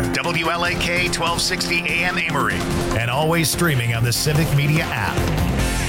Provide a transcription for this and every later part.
WLAK 1260 AM Emory. And always streaming on the Civic Media app.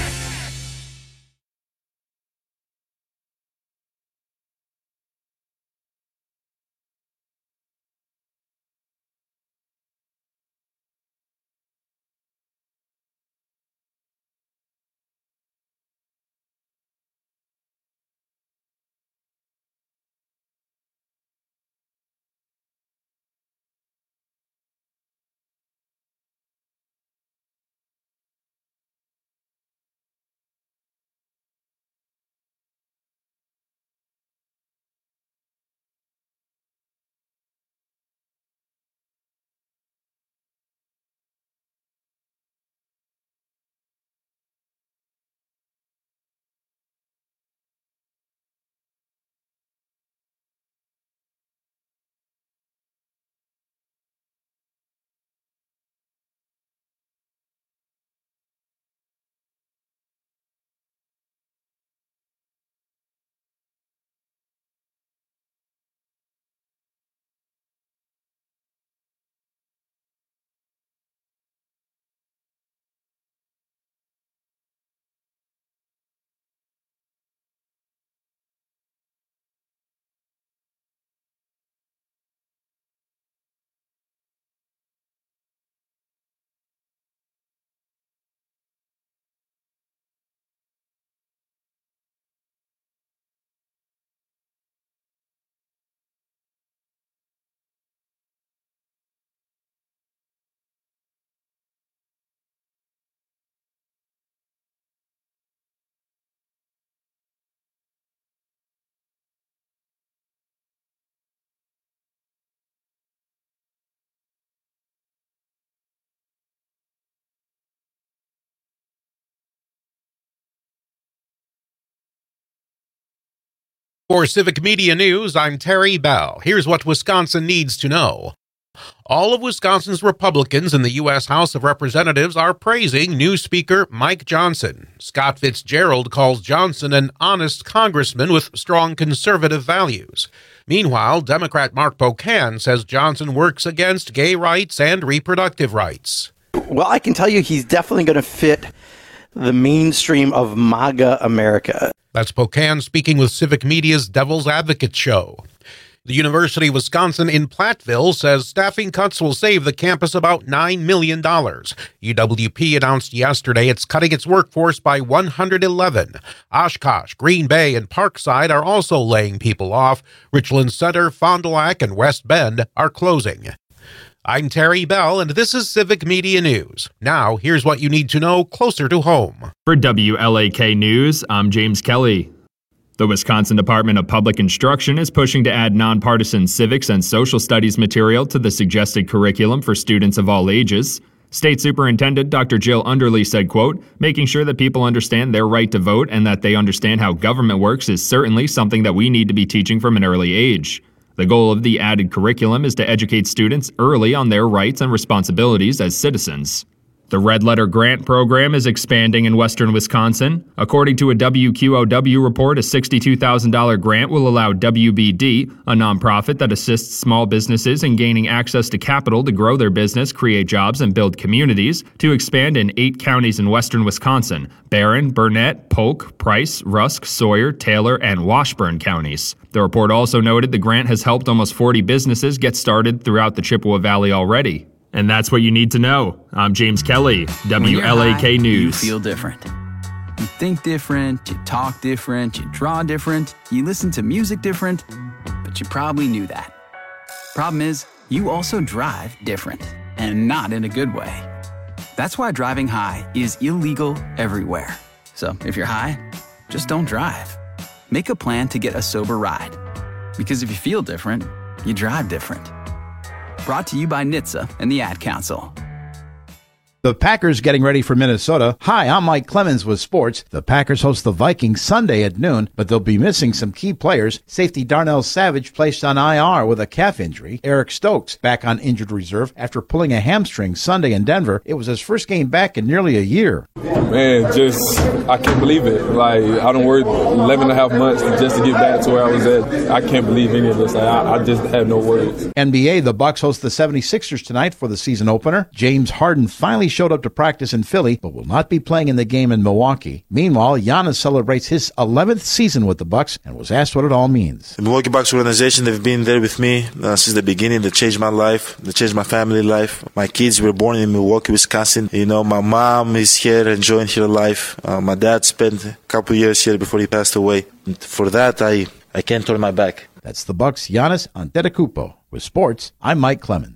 For Civic Media News, I'm Terry Bell. Here's what Wisconsin needs to know. All of Wisconsin's Republicans in the U.S. House of Representatives are praising new Speaker Mike Johnson. Scott Fitzgerald calls Johnson an honest congressman with strong conservative values. Meanwhile, Democrat Mark Pocan says Johnson works against gay rights and reproductive rights. Well, I can tell you he's definitely going to fit the mainstream of MAGA America. That's Pocan speaking with Civic Media's Devil's Advocate show. The University of Wisconsin in Platteville says staffing cuts will save the campus about $9 million. UWP announced yesterday it's cutting its workforce by 111. Oshkosh, Green Bay, and Parkside are also laying people off. Richland Center, Fond du Lac, and West Bend are closing. I'm Terry Bell, and this is Civic Media News. Now, here's what you need to know closer to home. For WLAK News, I'm James Kelly. The Wisconsin Department of Public Instruction is pushing to add nonpartisan civics and social studies material to the suggested curriculum for students of all ages. State Superintendent Dr. Jill Underly said, quote, "Making sure that people understand their right to vote and that they understand how government works is certainly something that we need to be teaching from an early age. The goal of the added curriculum is to educate students early on their rights and responsibilities as citizens." The Red Letter Grant Program is expanding in western Wisconsin. According to a WQOW report, a $62,000 grant will allow WBD, a nonprofit that assists small businesses in gaining access to capital to grow their business, create jobs, and build communities, to expand in 8 counties in western Wisconsin: Barron, Burnett, Polk, Price, Rusk, Sawyer, Taylor, and Washburn counties. The report also noted the grant has helped almost 40 businesses get started throughout the Chippewa Valley already. And that's what you need to know. I'm James Kelly, WLAK News. You feel different. You think different, you talk different, you draw different, you listen to music different, but you probably knew that. Problem is, you also drive different, and not in a good way. That's why driving high is illegal everywhere. So if you're high, just don't drive. Make a plan to get a sober ride. Because if you feel different, you drive different. Brought to you by NHTSA and the Ad Council. The Packers getting ready for Minnesota. Hi, I'm Mike Clemens with sports. The Packers host the Vikings Sunday at noon, but they'll be missing some key players. Safety Darnell Savage placed on IR with a calf injury. Eric Stokes back on injured reserve after pulling a hamstring Sunday in Denver. It was his first game back in nearly a year. Man, I can't believe it. Like, I don't work 11 and a half months just to get back to where I was at. I can't believe any of this. I just have no words. NBA, the Bucks host the 76ers tonight for the season opener. James Harden finally showed up to practice in Philly, but will not be playing in the game in Milwaukee. Meanwhile, Giannis celebrates his 11th season with the Bucks and was asked what it all means. The Milwaukee Bucks organization, they've been there with me since the beginning. They changed my life. They changed my family life. My kids were born in Milwaukee, Wisconsin. You know, my mom is here enjoying her life. My dad spent a couple years here before he passed away. And for that, I can't turn my back. That's the Bucks' Giannis Antetokounmpo. With sports, I'm Mike Clemens.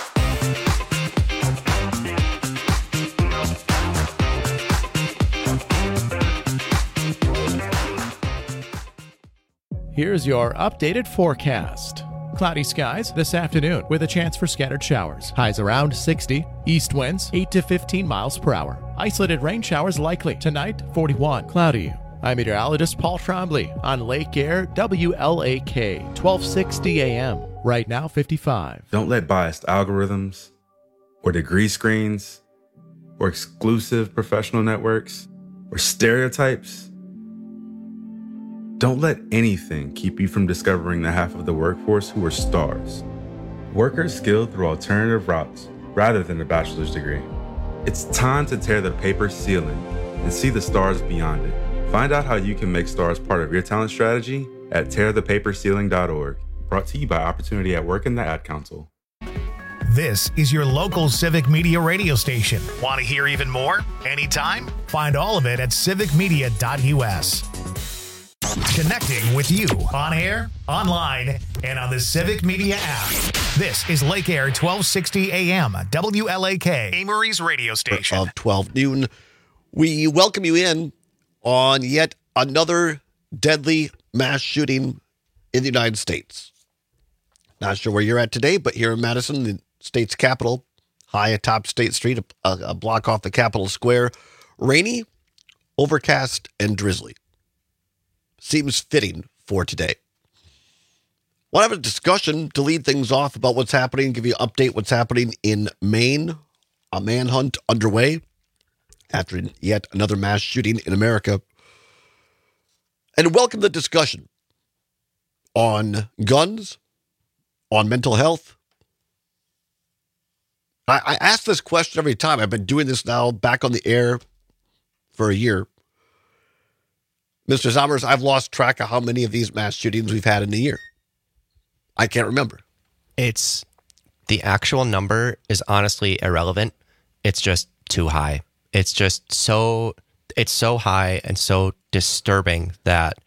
Here's your updated forecast. Cloudy skies this afternoon with a chance for scattered showers. Highs around 60. East winds 8 to 15 miles per hour. Isolated rain showers likely. Tonight, 41. Cloudy. I'm meteorologist Paul Trombley on Lake Air WLAK 1260 AM. Right now, 55. Don't let biased algorithms or degree screens or exclusive professional networks or stereotypes. Don't let anything keep you from discovering the half of the workforce who are stars. Workers skilled through alternative routes rather than a bachelor's degree. It's time to tear the paper ceiling and see the stars beyond it. Find out how you can make stars part of your talent strategy at tearthepaperceiling.org. Brought to you by Opportunity at Work and the Ad Council. This is your local Civic Media radio station. Want to hear even more? Anytime? Find all of it at civicmedia.us. Connecting with you on air, online, and on the Civic Media app. This is Lake Air 1260 AM, WLAK, Amory's radio station. Of 12 noon, we welcome you in on yet another deadly mass shooting in the United States. Not sure where you're at today, but here in Madison, the state's capital, high atop State Street, a block off the Capitol Square, rainy, overcast, and drizzly. Seems fitting for today. Want to have a discussion to lead things off about what's happening, give you an update what's happening in Maine. A manhunt underway after yet another mass shooting in America. And welcome the discussion on guns, on mental health. I ask this question every time. I've been doing this now back on the air for a year. Mr. Sommers, I've lost track of how many of these mass shootings we've had in a year. I can't remember. It's the actual number is honestly irrelevant. It's just too high. It's just so high and so disturbing that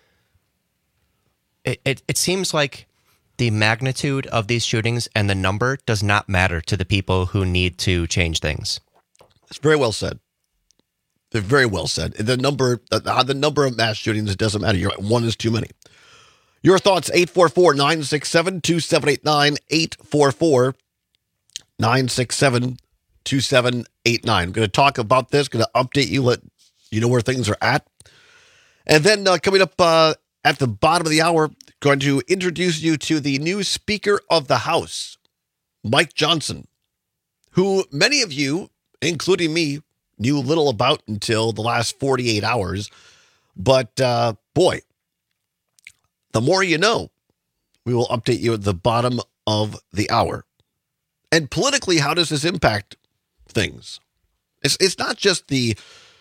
it seems like the magnitude of these shootings and the number does not matter to the people who need to change things. It's very well said. Very well said. The number of mass shootings, it doesn't matter. You're right. One is too many. Your thoughts, 844-967-2789, 844-967-2789. I'm going to talk about this, going to update you, let you know where things are at. And then coming up at the bottom of the hour, going to introduce you to the new Speaker of the House, Mike Johnson, who many of you, including me, knew little about until the last 48 hours. But, boy, the more you know. We will update you at the bottom of the hour. And politically, how does this impact things? It's not just the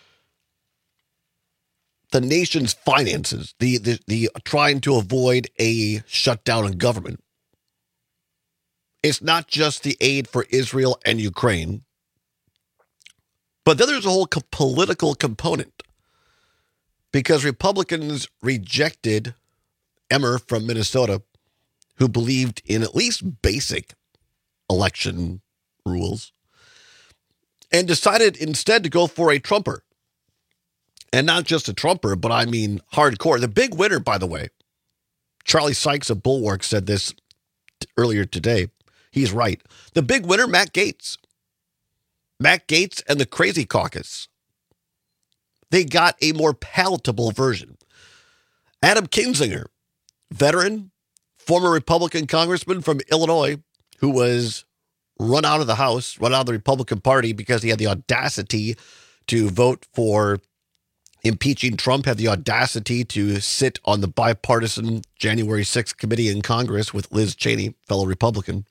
nation's finances, the trying to avoid a shutdown in government. It's not just the aid for Israel and Ukraine. But then there's a whole political component because Republicans rejected Emmer from Minnesota, who believed in at least basic election rules, and decided instead to go for a Trumper. And not just a Trumper, but I mean hardcore. The big winner, by the way, Charlie Sykes of Bulwark said this earlier today. He's right. The big winner, Matt Gaetz. Matt Gaetz and the Crazy Caucus. They got a more palatable version. Adam Kinzinger, veteran, former Republican congressman from Illinois, who was run out of the House, run out of the Republican Party because he had the audacity to vote for impeaching Trump, had the audacity to sit on the bipartisan January 6th committee in Congress with Liz Cheney, fellow Republican.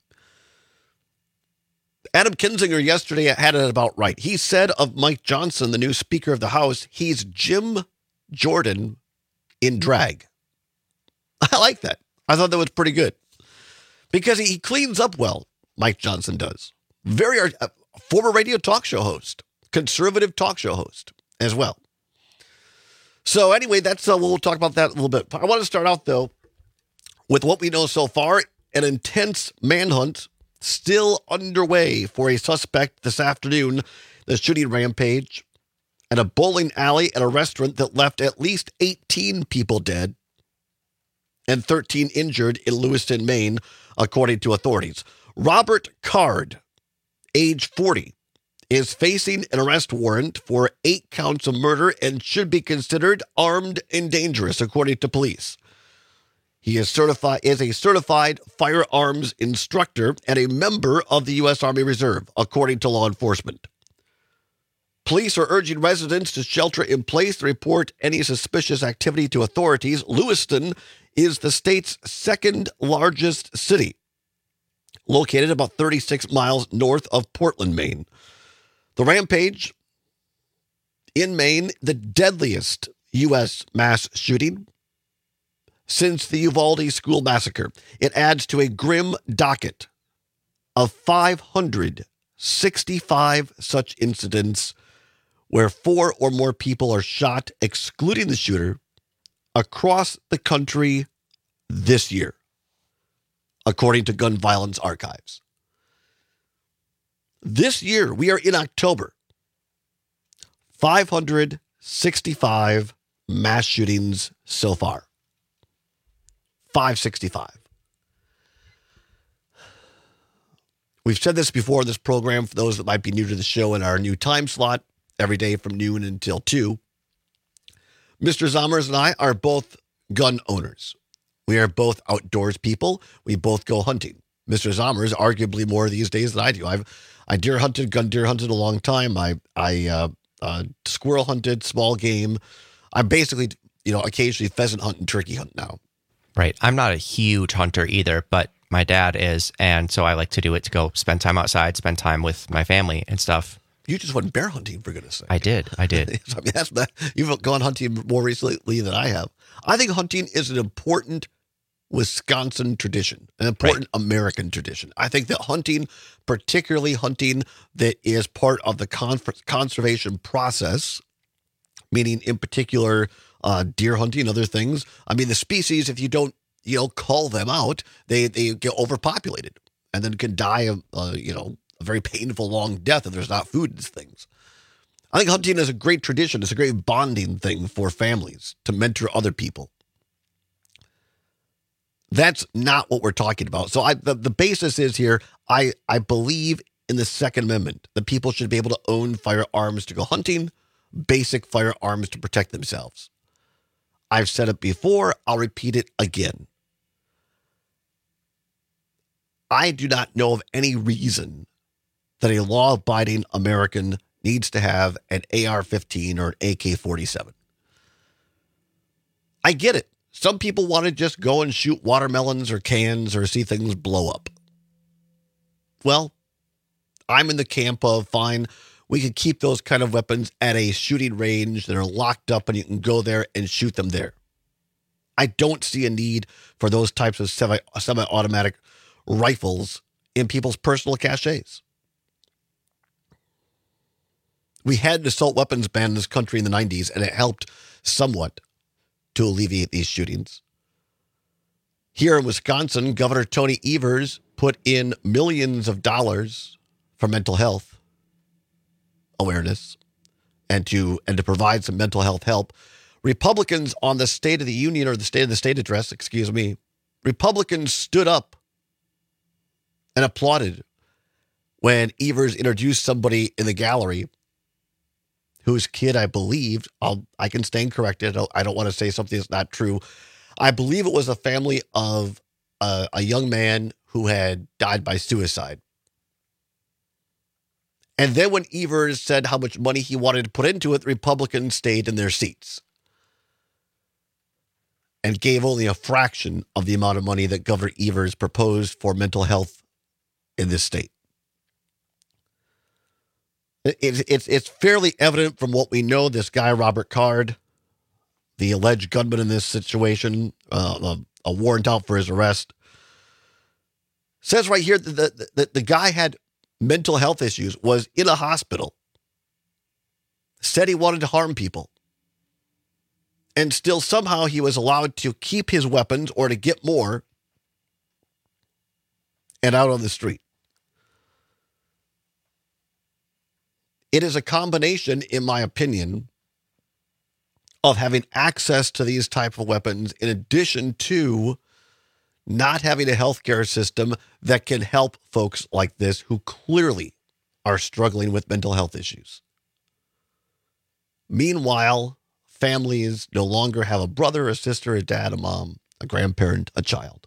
Adam Kinzinger yesterday had it about right. He said of Mike Johnson, the new Speaker of the House, he's Jim Jordan in drag. I like that. I thought that was pretty good because he cleans up well. Mike Johnson does. Very former radio talk show host, conservative talk show host as well. So anyway, that's we'll talk about that a little bit. I want to start out though with what we know so far. An intense manhunt still underway for a suspect this afternoon. The shooting rampage at a bowling alley at a restaurant that left at least 18 people dead and 13 injured in Lewiston, Maine, according to authorities. Robert Card, age 40, is facing an arrest warrant for 8 counts of murder and should be considered armed and dangerous, according to police. He is a certified firearms instructor and a member of the U.S. Army Reserve, according to law enforcement. Police are urging residents to shelter in place to report any suspicious activity to authorities. Lewiston is the state's second largest city, located about 36 miles north of Portland, Maine. The rampage in Maine, the deadliest U.S. mass shooting since the Uvalde school massacre. It adds to a grim docket of 565 such incidents where 4 or more people are shot, excluding the shooter, across the country this year, according to Gun Violence Archives. This year, we are in October, 565 mass shootings so far. 565. We've said this before in this program, for those that might be new to the show, in our new time slot, every day from noon until 2. Mr. Zommers and I are both gun owners. We are both outdoors people. We both go hunting. Mr. Zommers, arguably more these days than I do. I deer hunted, gun deer hunted a long time. I squirrel hunted, small game. I basically, occasionally pheasant hunt and turkey hunt now. Right. I'm not a huge hunter either, but my dad is. And so I like to do it to go spend time outside, spend time with my family and stuff. You just went bear hunting, for goodness sake. I did. I mean, you've gone hunting more recently than I have. I think hunting is an important Wisconsin tradition, an important American tradition. I think that hunting, particularly hunting that is part of the conservation process, meaning in particular deer hunting, other things. I mean, the species, if you don't, cull them out, they get overpopulated and then can die of, a very painful long death if there's not food in these things. I think hunting is a great tradition. It's a great bonding thing for families to mentor other people. That's not what we're talking about. So the basis is here, I believe in the Second Amendment, that people should be able to own firearms to go hunting, basic firearms to protect themselves. I've said it before, I'll repeat it again. I do not know of any reason that a law-abiding American needs to have an AR-15 or an AK-47. I get it. Some people want to just go and shoot watermelons or cans or see things blow up. Well, I'm in the camp of, fine, we could keep those kind of weapons at a shooting range that are locked up and you can go there and shoot them there. I don't see a need for those types of semi-automatic rifles in people's personal caches. We had an assault weapons ban in this country in the 90s, and it helped somewhat to alleviate these shootings. Here in Wisconsin, Governor Tony Evers put in millions of dollars for mental health awareness and to provide some mental health help. Republicans on the State of the Union, or the State of the State address, Republicans stood up and applauded when Evers introduced somebody in the gallery whose kid, I believed, I can stand corrected. I don't want to say something that's not true. I believe it was a family of a young man who had died by suicide. And then when Evers said how much money he wanted to put into it, the Republicans stayed in their seats and gave only a fraction of the amount of money that Governor Evers proposed for mental health in this state. It's fairly evident from what we know. This guy, Robert Card, the alleged gunman in this situation, a warrant out for his arrest, says right here that the guy had mental health issues, was in a hospital, said he wanted to harm people, and still somehow he was allowed to keep his weapons or to get more and out on the street. It is a combination, in my opinion, of having access to these type of weapons in addition to not having a healthcare system that can help folks like this who clearly are struggling with mental health issues. Meanwhile, families no longer have a brother, a sister, a dad, a mom, a grandparent, a child.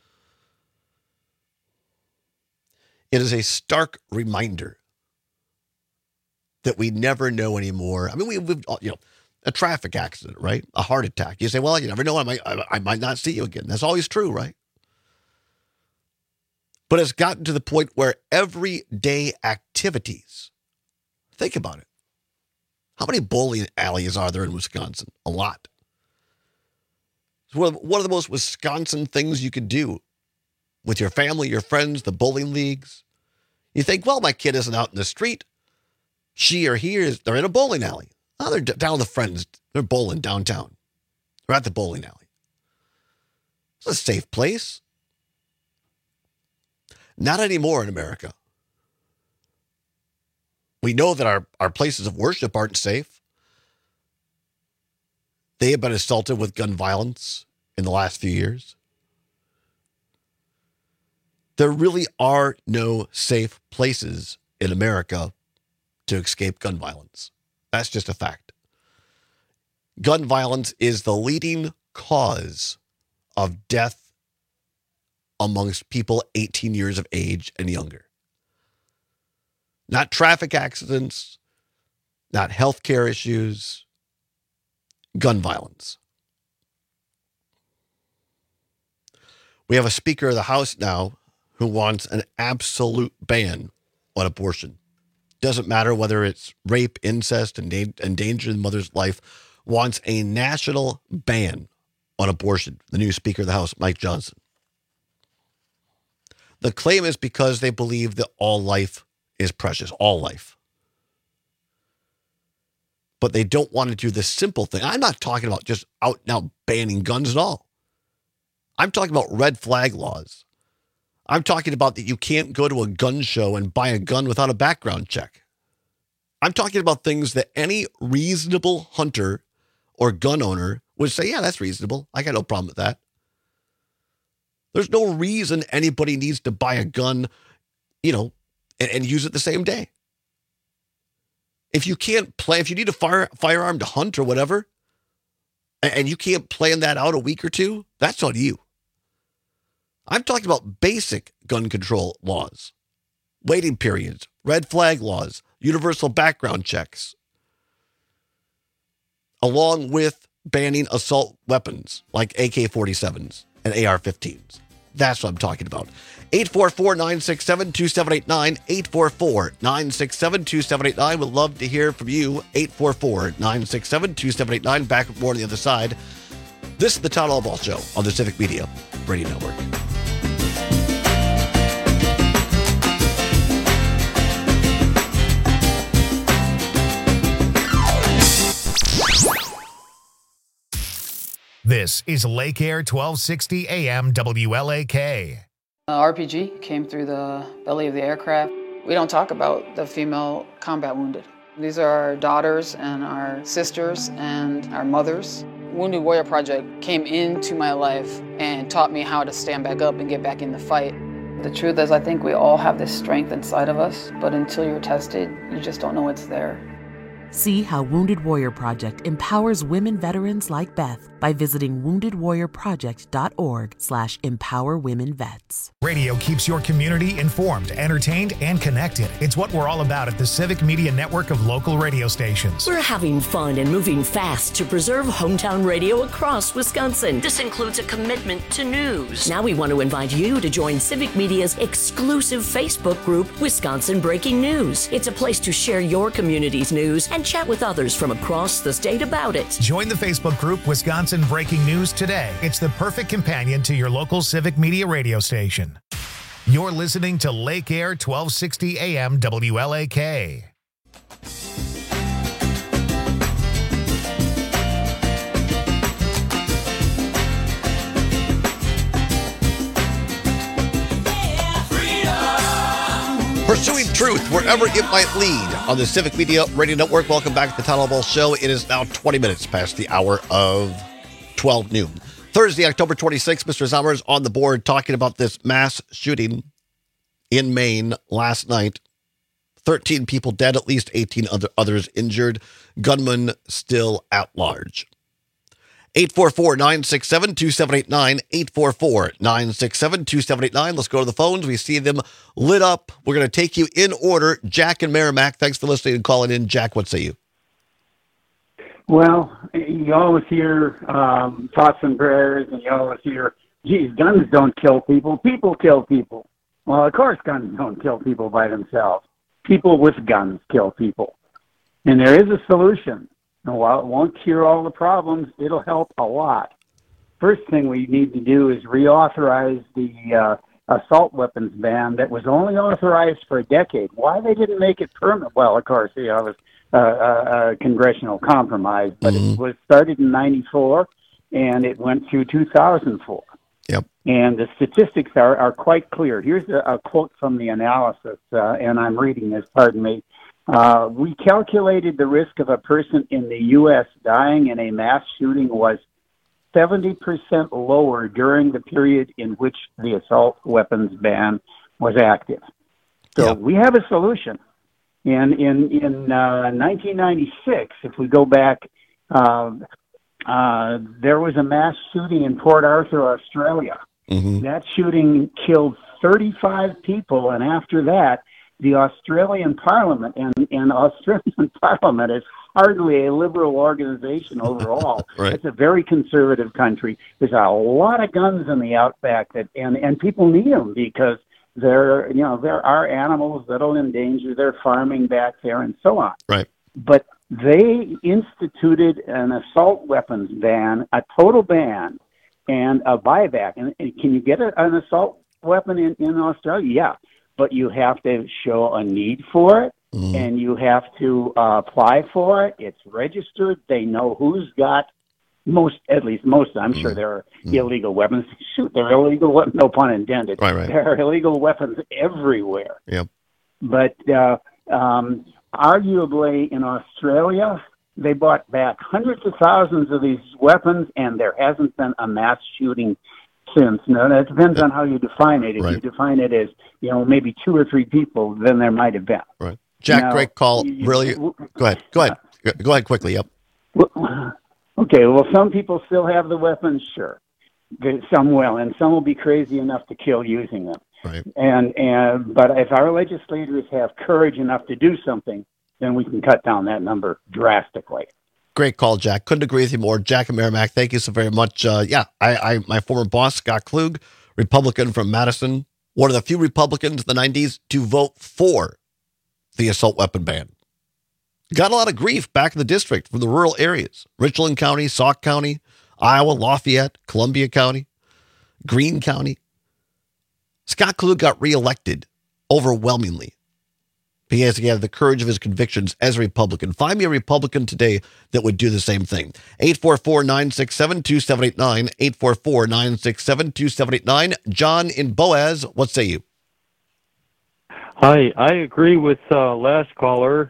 It is a stark reminder that we never know anymore. I mean, we've a traffic accident, right? A heart attack. You say, well, you never know. I might not see you again. That's always true, right? But it's gotten to the point where everyday activities, think about it. How many bowling alleys are there in Wisconsin? A lot. It's one of the most Wisconsin things you could do with your family, your friends, the bowling leagues. You think, well, my kid isn't out in the street. She or he they're in a bowling alley. Oh, they're down with friends. They're bowling downtown. They're at the bowling alley. It's a safe place. Not anymore in America. We know that our places of worship aren't safe. They have been assaulted with gun violence in the last few years. There really are no safe places in America to escape gun violence. That's just a fact. Gun violence is the leading cause of death amongst people 18 years of age and younger. Not traffic accidents, not healthcare issues, gun violence. We have a Speaker of the House now who wants an absolute ban on abortion. Doesn't matter whether it's rape, incest, endangering the mother's life, wants a national ban on abortion. The new Speaker of the House, Mike Johnson. The claim is because they believe that all life is precious, all life. But they don't want to do the simple thing. I'm not talking about just out now banning guns at all. I'm talking about red flag laws. I'm talking about that you can't go to a gun show and buy a gun without a background check. I'm talking about things that any reasonable hunter or gun owner would say, yeah, that's reasonable. I got no problem with that. There's no reason anybody needs to buy a gun, and use it the same day. If you can't plan, if you need a firearm to hunt or whatever, and you can't plan that out a week or two, that's on you. I'm talking about basic gun control laws, waiting periods, red flag laws, universal background checks, along with banning assault weapons like AK-47s and AR-15s. That's what I'm talking about. 844-967-2789, 844-967-2789. Would love to hear from you. 844-967-2789. Back with more on the other side. This is the Todd Albaugh Show on the Civic Media Radio Network. This is Lake Air 1260 AM WLAK. RPG came through the belly of the aircraft. We don't talk about the female combat wounded. These are our daughters and our sisters and our mothers. Wounded Warrior Project came into my life and taught me how to stand back up and get back in the fight. The truth is, I think we all have this strength inside of us, but until you're tested, you just don't know it's there. See how Wounded Warrior Project empowers women veterans like Beth by visiting woundedwarriorproject.org/empowerwomenvets. Radio keeps your community informed, entertained, and connected. It's what we're all about at the Civic Media Network of local radio stations. We're having fun and moving fast to preserve hometown radio across Wisconsin. This includes a commitment to news. Now we want to invite you to join Civic Media's exclusive Facebook group, Wisconsin Breaking News. It's a place to share your community's news and chat with others from across the state about it. Join the Facebook group Wisconsin Breaking News today. It's the perfect companion to your local Civic Media radio station. You're listening to Lake Air 1260 AM WLAK. Pursuing truth wherever it might lead on the Civic Media Radio Network. Welcome back to the Town Hall Ball Show. It is now 20 minutes past the hour of 12 noon. Thursday, October 26th, Mr. Zommers on the board talking about this mass shooting in Maine last night. 13 people dead, at least 18 others injured. Gunman still at large. 844-967-2789, 844-967-2789. Let's go to the phones. We see them lit up. We're going to take you in order. Jack and Merrimack, thanks for listening and calling in. Jack, what say you? Well, you always hear thoughts and prayers, and you always hear, geez, guns don't kill people, people kill people. Well, of course guns don't kill people by themselves. People with guns kill people. And there is a solution. And while it won't cure all the problems, it'll help a lot. First thing we need to do is reauthorize the assault weapons ban that was only authorized for a decade. Why they didn't make it permanent? Well, of course, it was a congressional compromise, but it was started in 94, and it went through 2004. Yep. And the statistics are quite clear. Here's a quote from the analysis, and I'm reading this, pardon me. We calculated the risk of a person in the U.S. dying in a mass shooting was 70% lower during the period in which the assault weapons ban was active. So we have a solution. And in 1996, if we go back, there was a mass shooting in Port Arthur, Australia. That shooting killed 35 people, and after that, the Australian Parliament, and Australian Parliament is hardly a liberal organization overall. Right. It's a very conservative country. There's a lot of guns in the outback, and people need them because there are animals that'll endanger their farming back there and so on. Right. But they instituted an assault weapons ban, a total ban, and a buyback. And can you get an assault weapon in Australia? Yeah. But you have to show a need for it, and you have to apply for it. It's registered. They know who's got at least most. I'm sure there are illegal weapons. Shoot, there are illegal weapons, no pun intended. Right. There are illegal weapons everywhere. Yep. But arguably in Australia, they bought back hundreds of thousands of these weapons, and there hasn't been a mass shooting since. Now, that depends on how you define it. If you define it as, maybe 2 or 3 people, then there might have been. Right. Jack, great call. Really? Go ahead. Go ahead quickly. Yep. Okay. Well, some people still have the weapons. Sure. Some will, and some will be crazy enough to kill using them. Right. But if our legislators have courage enough to do something, then we can cut down that number drastically. Great call, Jack. Couldn't agree with you more. Jack and Merrimack, thank you so very much. My former boss, Scott Klug, Republican from Madison, one of the few Republicans in the 90s to vote for the assault weapon ban. Got a lot of grief back in the district from the rural areas. Richland County, Sauk County, Iowa, Lafayette, Columbia County, Greene County. Scott Klug got reelected overwhelmingly because he had the courage of his convictions as a Republican. Find me a Republican today that would do the same thing. 844-967-2789, 844-967-2789. John in Boaz, what say you? Hi, I agree with last caller,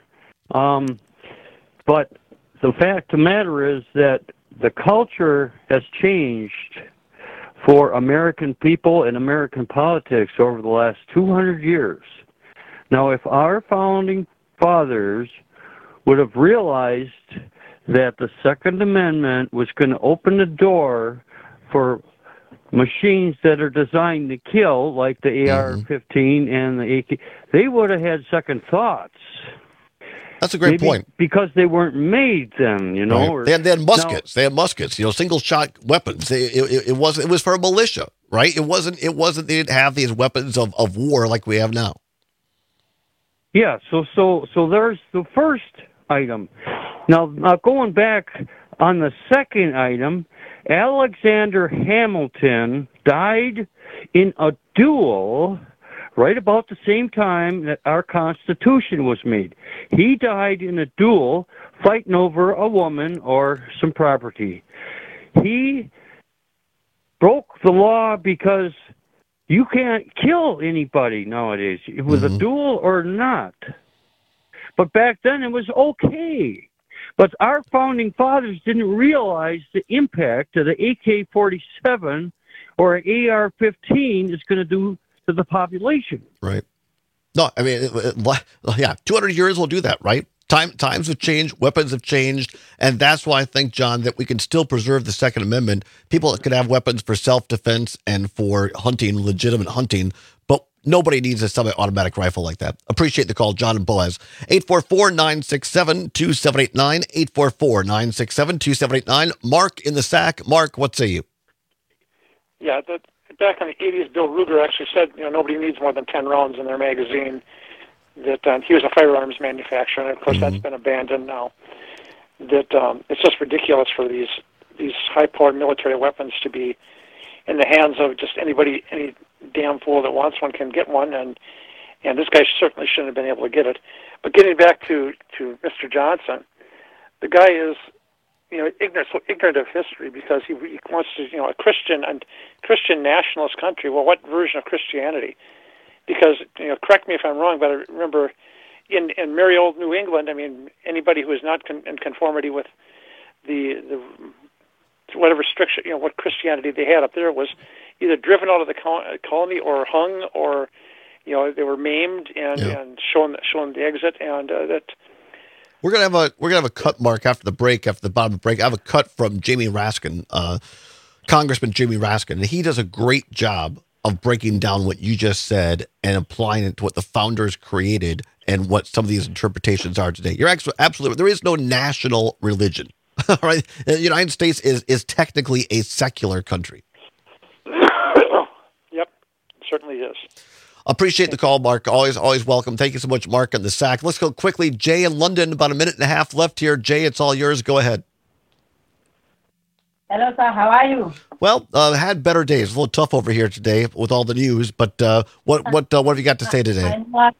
but the fact of the matter is that the culture has changed for American people and American politics over the last 200 years. Now, if our founding fathers would have realized that the Second Amendment was going to open the door for machines that are designed to kill, like the AR-15 and the AK, they would have had second thoughts. That's a great point. Because they weren't made then, you know. Right. They had muskets. They had muskets. You know, single shot weapons. It was for a militia, right? It wasn't. They didn't have these weapons of war like we have now. Yeah. So there's the first item. Now going back on the second item, Alexander Hamilton died in a duel right about the same time that our Constitution was made. He died in a duel fighting over a woman or some property. He broke the law because you can't kill anybody nowadays, with a duel or not. But back then it was okay. But our founding fathers didn't realize the impact of the AK-47 or AR-15 is going to do to the population. Right. No, I mean, 200 years will do that, right? Times have changed, weapons have changed, and that's why I think, John, that we can still preserve the Second Amendment. People can have weapons for self-defense and for hunting, legitimate hunting, but nobody needs a semi-automatic rifle like that. Appreciate the call, John and Boaz. 844-967-2789, 844-967-2789. Mark in the Sac. Mark, what say you? Yeah, back in the 80s, Bill Ruger actually said, nobody needs more than 10 rounds in their magazine. That he was a firearms manufacturer, and of course that's been abandoned now. That it's just ridiculous for these high-powered military weapons to be in the hands of just anybody, any damn fool that wants one can get one, and this guy certainly shouldn't have been able to get it. But getting back to Mr. Johnson, the guy is ignorant of history because he wants to a Christian nationalist country. Well, what version of Christianity? Because correct me if I'm wrong, but I remember in merry old New England, I mean, anybody who was not in conformity with the whatever striction, what Christianity they had up there was either driven out of the colony or hung, or they were maimed and shown the exit, and that. We're gonna have a cut, Mark, after the break. After the bottom of the break, I have a cut from Jamie Raskin, Congressman Jamie Raskin, and he does a great job of breaking down what you just said and applying it to what the founders created and what some of these interpretations are today. You're absolutely. There is no national religion. All right, the United States is technically a secular country. Yep, certainly is. Appreciate the call, Mark. Always welcome. Thank you so much, Mark, on the Sac. Let's go quickly. Jay in London, about a minute and a half left here. Jay, it's all yours. Go ahead. Hello, sir. How are you? Well, had better days. A little tough over here today with all the news, but what have you got to say today?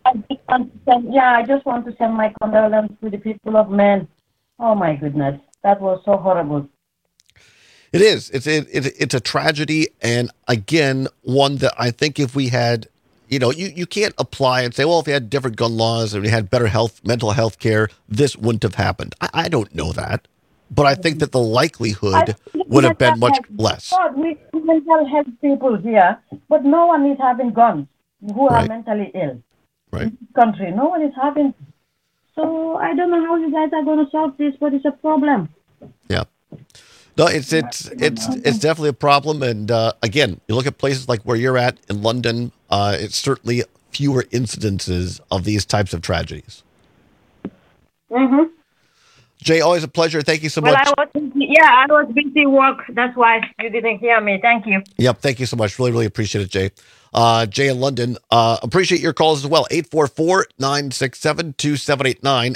I just want to send my condolences to the people of Maine. Oh my goodness, that was so horrible. It is. It's a tragedy, and again, one that I think if we had. You can't apply and say, well, if we had different gun laws and we had better mental health care, this wouldn't have happened. I don't know that. But I think that the likelihood would have been much less. We mental health people here, but no one is having guns who are mentally ill. Right. In this country, no one is having. So I don't know how you guys are going to solve this, but it's a problem. Yeah. No, it's definitely a problem. And again, you look at places like where you're at in London, it's certainly fewer incidences of these types of tragedies. Mm-hmm. Jay, always a pleasure. Thank you so much. I was busy work. That's why you didn't hear me. Thank you. Yep, thank you so much. Really, really appreciate it, Jay. Jay in London, appreciate your calls as well. 844-967-2789,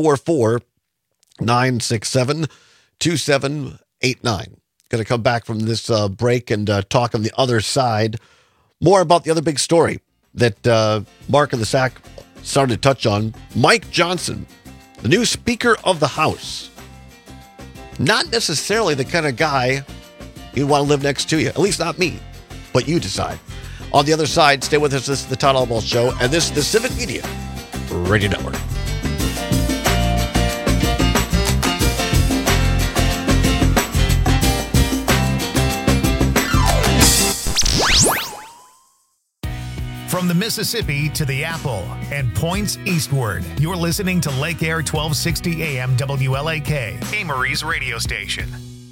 844-967-2789. Going to come back from this break and talk on the other side more about the other big story that Mark in the Sac started to touch on. Mike Johnson, the new Speaker of the House. Not necessarily the kind of guy you'd want to live next to you. At least not me. But you decide. On the other side, stay with us. This is the Todd Albaugh Show, and this is the Civic Media Radio Network. From the Mississippi to the Apple and points eastward, you're listening to Lake Air 1260 AM WLAK, Amory's radio station.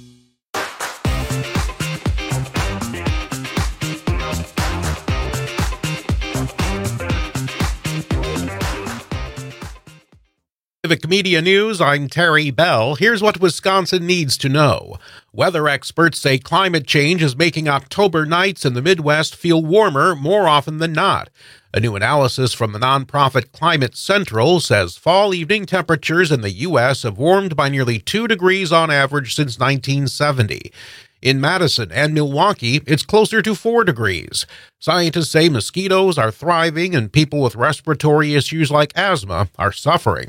Civic Media News, I'm Terry Bell. Here's what Wisconsin needs to know. Weather experts say climate change is making October nights in the Midwest feel warmer more often than not. A new analysis from the nonprofit Climate Central says fall evening temperatures in the U.S. have warmed by nearly 2 degrees on average since 1970. In Madison and Milwaukee, it's closer to 4 degrees. Scientists say mosquitoes are thriving and people with respiratory issues like asthma are suffering.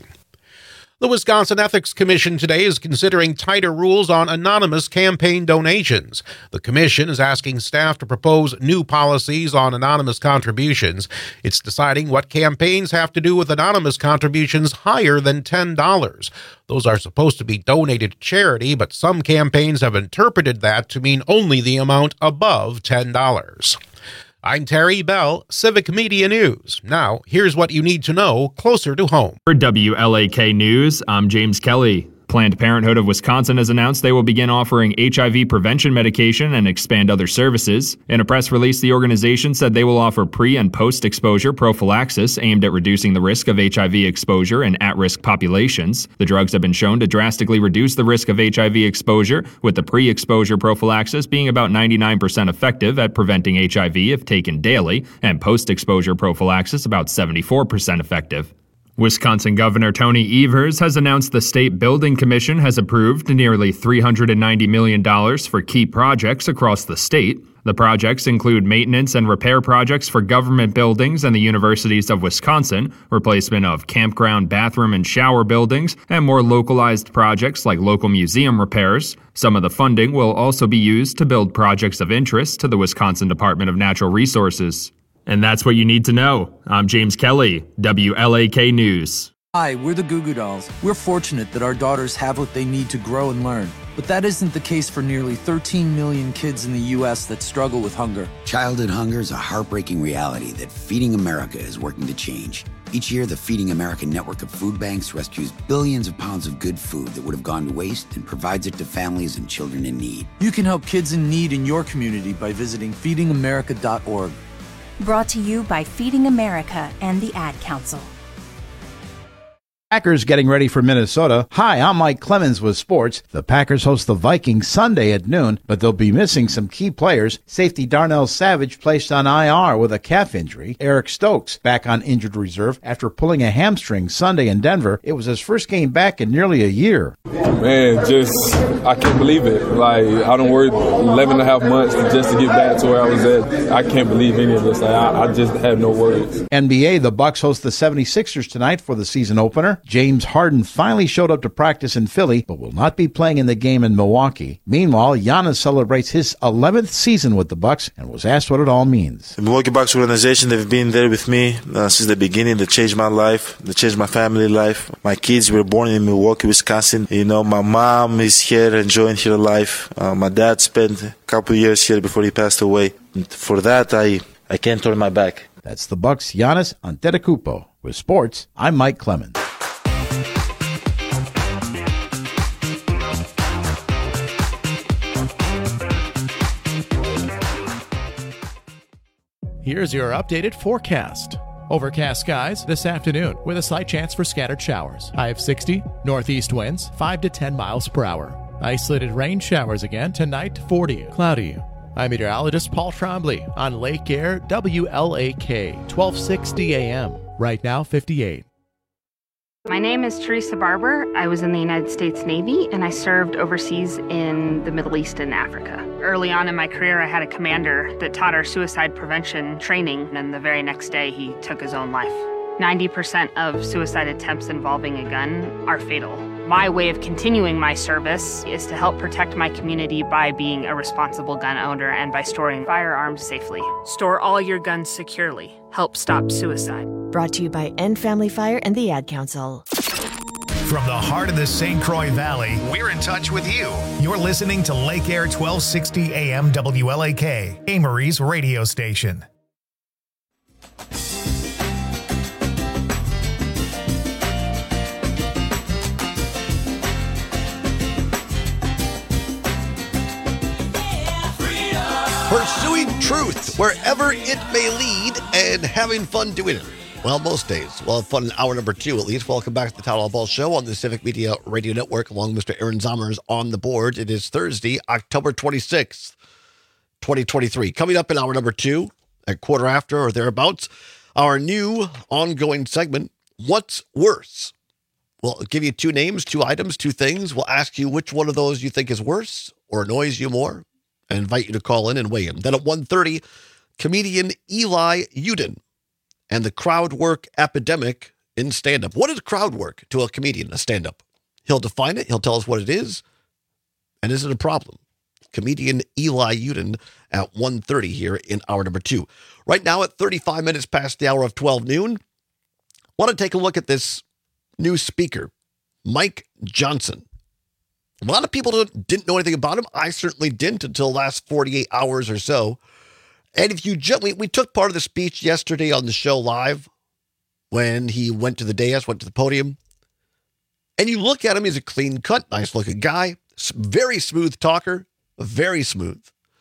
The Wisconsin Ethics Commission today is considering tighter rules on anonymous campaign donations. The commission is asking staff to propose new policies on anonymous contributions. It's deciding what campaigns have to do with anonymous contributions higher than $10. Those are supposed to be donated to charity, but some campaigns have interpreted that to mean only the amount above $10. I'm Terry Bell, Civic Media News. Now, here's what you need to know closer to home. For WLAK News, I'm James Kelly. Planned Parenthood of Wisconsin has announced they will begin offering HIV prevention medication and expand other services. In a press release, the organization said they will offer pre- and post-exposure prophylaxis aimed at reducing the risk of HIV exposure in at-risk populations. The drugs have been shown to drastically reduce the risk of HIV exposure, with the pre-exposure prophylaxis being about 99% effective at preventing HIV if taken daily, and post-exposure prophylaxis about 74% effective. Wisconsin Governor Tony Evers has announced the State Building Commission has approved nearly $390 million for key projects across the state. The projects include maintenance and repair projects for government buildings and the universities of Wisconsin, replacement of campground bathroom and shower buildings, and more localized projects like local museum repairs. Some of the funding will also be used to build projects of interest to the Wisconsin Department of Natural Resources. And that's what you need to know. I'm James Kelly, WLAK News. Hi, we're the Goo Goo Dolls. We're fortunate that our daughters have what they need to grow and learn. But that isn't the case for nearly 13 million kids in the U.S. that struggle with hunger. Childhood hunger is a heartbreaking reality that Feeding America is working to change. Each year, the Feeding America network of food banks rescues billions of pounds of good food that would have gone to waste and provides it to families and children in need. You can help kids in need in your community by visiting feedingamerica.org. Brought to you by Feeding America and the Ad Council. Packers getting ready for Minnesota. Hi, I'm Mike Clemens with sports. The Packers host the Vikings Sunday at noon, but they'll be missing some key players. Safety Darnell Savage placed on IR with a calf injury. Eric Stokes back on injured reserve after pulling a hamstring Sunday in Denver. It was his first game back in nearly a year. Man, I can't believe it. I don't work 11 and a half months just to get back to where I was at. I can't believe any of this. I just have no words. NBA, the Bucks host the 76ers tonight for the season opener. James Harden finally showed up to practice in Philly, but will not be playing in the game in Milwaukee. Meanwhile, Giannis celebrates his 11th season with the Bucks and was asked what it all means. The Milwaukee Bucks organization, they've been there with me since the beginning. They changed my life. They changed my family life. My kids were born in Milwaukee, Wisconsin. My mom is here enjoying her life. My dad spent a couple of years here before he passed away. And for that, I can't turn my back. That's the Bucks' Giannis Antetokounmpo. With sports, I'm Mike Clemens. Here's your updated forecast. Overcast skies this afternoon with a slight chance for scattered showers. High of 60, northeast winds 5 to 10 miles per hour. Isolated rain showers again tonight, 40, cloudy. I'm meteorologist Paul Trombley on Lake Air WLAK, 1260 AM. Right now, 58. My name is Teresa Barber. I was in the United States Navy, and I served overseas in the Middle East and Africa. Early on in my career, I had a commander that taught our suicide prevention training, and the very next day, he took his own life. 90% of suicide attempts involving a gun are fatal. My way of continuing my service is to help protect my community by being a responsible gun owner and by storing firearms safely. Store all your guns securely. Help stop suicide. Brought to you by End Family Fire and the Ad Council. From the heart of the St. Croix Valley, we're in touch with you. You're listening to Lake Air 1260 AM WLAK, Amory's radio station. truth wherever it may lead and having fun doing it. Well, most days. We'll have fun in hour number 2 at least. Welcome back to the Town Hall Ball Show on the Civic Media Radio Network along with Mr. Aaron Zommers on the board. It is Thursday, October 26th, 2023. Coming up in hour number 2 at quarter after or thereabouts, our new ongoing segment, What's Worse? We'll give you 2 names, 2 items, 2 things. We'll ask you which one of those you think is worse or annoys you more and invite you to call in and weigh in. Then at 1:30, comedian Eli Yudin and the crowd work epidemic in stand-up. What is crowd work to a comedian, a stand-up? He'll define it. He'll tell us what it is. And is it a problem? Comedian Eli Yudin at 1:30 here in hour number 2. Right now at 35 minutes past the hour of 12 noon, I want to take a look at this new speaker, Mike Johnson. A lot of people didn't know anything about him. I certainly didn't until the last 48 hours or so. And if you we took part of the speech yesterday on the show live when he went to the dais, went to the podium. And you look at him, he's a clean cut, nice looking guy, very smooth talker, very smooth.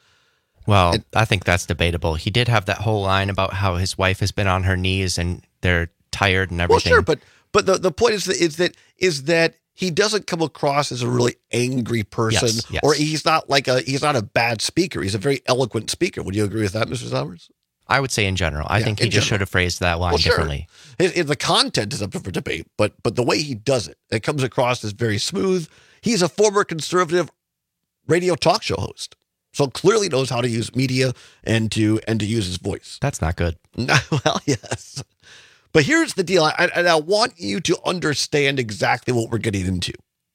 Well, I think that's debatable. He did have that whole line about how his wife has been on her knees and they're tired and everything. Well, sure, but the point is that he doesn't come across as a really angry person, yes. Or he's not a bad speaker. He's a very eloquent speaker. Would you agree with that, Mr. Zommers? I would say in general. I think he just should have phrased that line differently. The content is up for debate, but the way he does it comes across as very smooth. He's a former conservative radio talk show host, so clearly knows how to use media and to use his voice. That's not good. Well, yes. But here's the deal. I want you to understand exactly what we're getting into.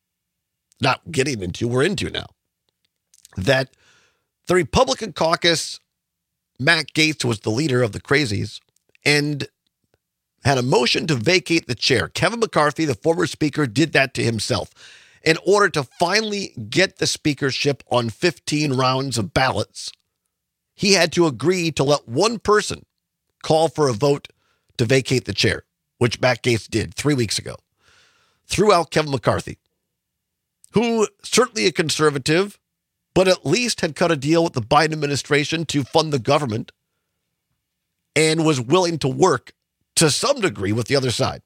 Not getting into, we're into now. That the Republican caucus, Matt Gaetz was the leader of the crazies and had a motion to vacate the chair. Kevin McCarthy, the former speaker, did that to himself in order to finally get the speakership on 15 rounds of ballots. He had to agree to let one person call for a vote to vacate the chair, which Matt Gaetz did 3 weeks ago. Threw out Kevin McCarthy, who certainly a conservative, but at least had cut a deal with the Biden administration to fund the government and was willing to work to some degree with the other side.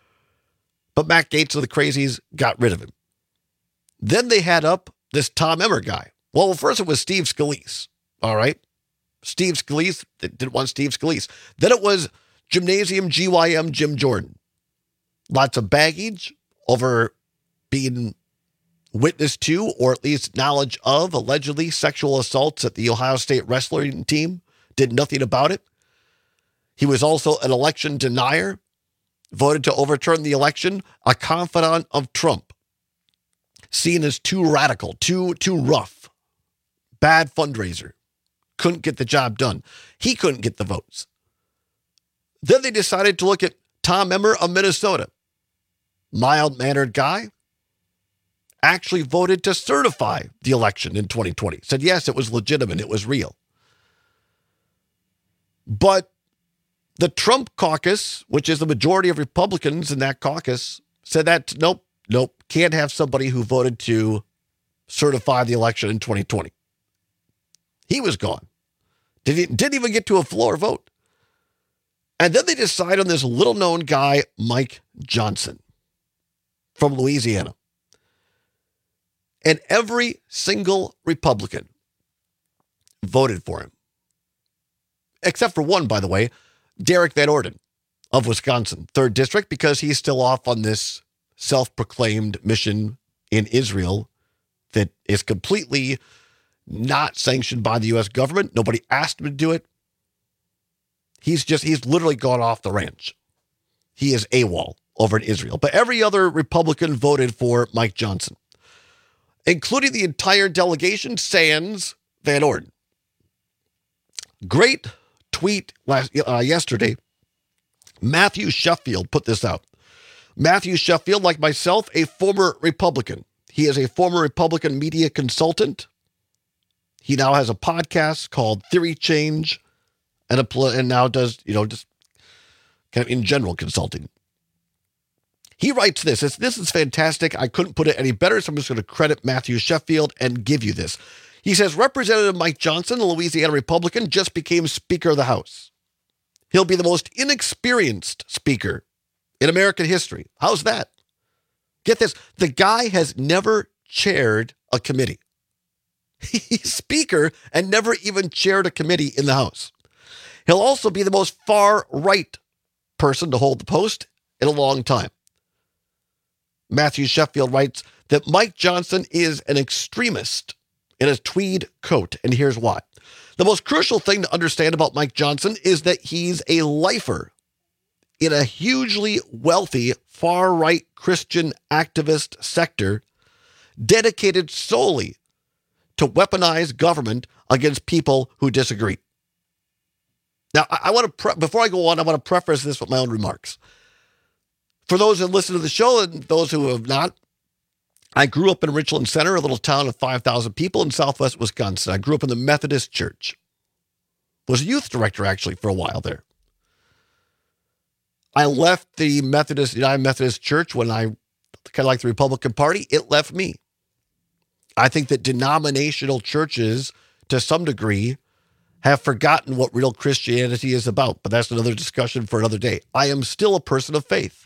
But Matt Gaetz of the crazies got rid of him. Then they had up this Tom Emmer guy. Well, first it was Steve Scalise. All right. Steve Scalise, they didn't want Steve Scalise. Then it was Gymnasium GYM Jim Jordan. Lots of baggage over being witness to, or at least knowledge of, allegedly sexual assaults at the Ohio State wrestling team. Did nothing about it. He was also an election denier. Voted to overturn the election. A confidant of Trump. Seen as too radical, too rough. Bad fundraiser. Couldn't get the job done. He couldn't get the votes. Then they decided to look at Tom Emmer of Minnesota. Mild-mannered guy. Actually voted to certify the election in 2020. Said, yes, it was legitimate. It was real. But the Trump caucus, which is the majority of Republicans in that caucus, said that, nope, can't have somebody who voted to certify the election in 2020. He was gone. Didn't even get to a floor vote. And then they decide on this little-known guy, Mike Johnson, from Louisiana. And every single Republican voted for him. Except for one, by the way, Derek Van Orden of Wisconsin, 3rd District, because he's still off on this self-proclaimed mission in Israel that is completely not sanctioned by the U.S. government. Nobody asked him to do it. He's literally gone off the ranch. He is AWOL over in Israel. But every other Republican voted for Mike Johnson, including the entire delegation, sans Van Orden. Great tweet yesterday. Matthew Sheffield put this out. Matthew Sheffield, like myself, a former Republican. He is a former Republican media consultant. He now has a podcast called Theory Change, and now does, just kind of in general consulting. He writes this is fantastic. I couldn't put it any better, so I'm just going to credit Matthew Sheffield and give you this. He says Representative Mike Johnson, the Louisiana Republican, just became Speaker of the House. He'll be the most inexperienced speaker in American history. How's that? Get this. The guy has never chaired a committee. He's Speaker and never even chaired a committee in the House. He'll also be the most far-right person to hold the post in a long time. Matthew Sheffield writes that Mike Johnson is an extremist in a tweed coat, and here's why. The most crucial thing to understand about Mike Johnson is that he's a lifer in a hugely wealthy, far-right Christian activist sector dedicated solely to weaponize government against people who disagree. Now, I want to before I go on, I want to preface this with my own remarks. For those who listen to the show and those who have not, I grew up in Richland Center, a little town of 5,000 people in southwest Wisconsin. I grew up in the Methodist Church. Was a youth director, actually, for a while there. I left the United Methodist Church when I, kind of like the Republican Party, it left me. I think that denominational churches, to some degree, have forgotten what real Christianity is about, but that's another discussion for another day. I am still a person of faith.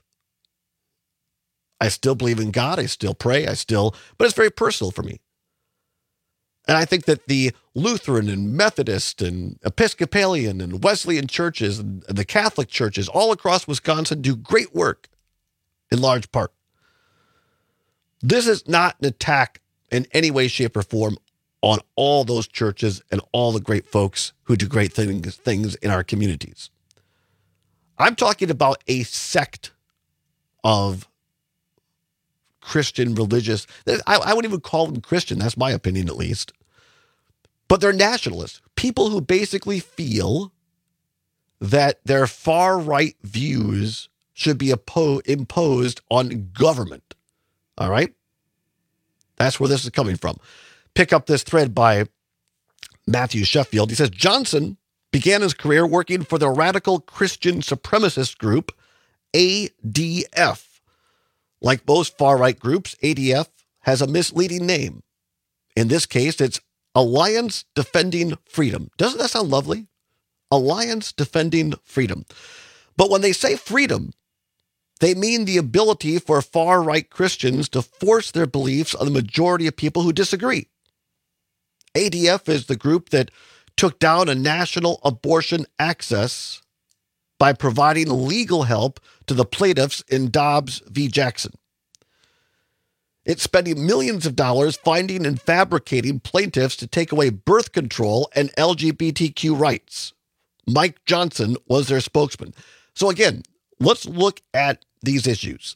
I still believe in God. I still pray. But it's very personal for me. And I think that the Lutheran and Methodist and Episcopalian and Wesleyan churches and the Catholic churches all across Wisconsin do great work in large part. This is not an attack in any way, shape, or form on all those churches and all the great folks who do great things in our communities. I'm talking about a sect of Christian religious. I wouldn't even call them Christian. That's my opinion, at least. But they're nationalists. People who basically feel that their far-right views should be imposed on government. All right? That's where this is coming from. Pick up this thread by Matthew Sheffield. He says, Johnson began his career working for the radical Christian supremacist group, ADF. Like most far-right groups, ADF has a misleading name. In this case, it's Alliance Defending Freedom. Doesn't that sound lovely? Alliance Defending Freedom. But when they say freedom, they mean the ability for far-right Christians to force their beliefs on the majority of people who disagree. ADF is the group that took down a national abortion access by providing legal help to the plaintiffs in Dobbs v. Jackson. It's spending millions of dollars finding and fabricating plaintiffs to take away birth control and LGBTQ rights. Mike Johnson was their spokesman. So again, let's look at these issues.